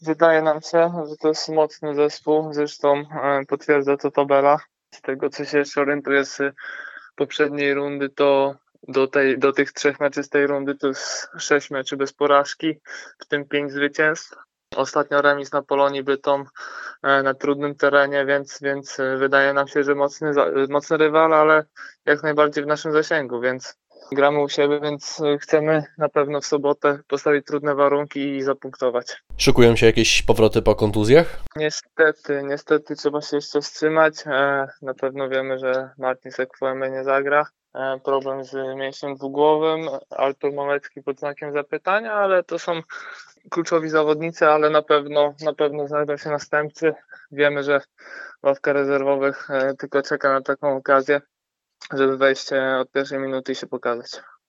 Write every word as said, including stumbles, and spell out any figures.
Wydaje nam się, że to jest mocny zespół, zresztą, e, potwierdza to tabela. Z tego, co się jeszcze orientuję z poprzedniej rundy, to do tej do tych trzech meczy z tej rundy to jest sześć meczy bez porażki, w tym pięć zwycięstw. Ostatnio remis na Polonii Bytom, e, na trudnym terenie, więc więc e, wydaje nam się, że mocny za mocny rywal, ale jak najbardziej w naszym zasięgu, więc gramy u siebie, więc e, chcemy na pewno w sobotę postawić trudne warunki i zapunktować. Szykują się jakieś powroty po kontuzjach? Niestety, niestety trzeba się jeszcze wstrzymać. E, na pewno wiemy, że Martin Sekwuemé nie zagra. E, problem z mięśniem dwugłowym, Artur Małecki pod znakiem zapytania, ale to są kluczowi zawodnicy, ale na pewno na pewno znajdą się następcy. Wiemy, że ławka rezerwowych e, tylko czeka na taką okazję, żeby wejść e, od pierwszej minuty i się pokazać.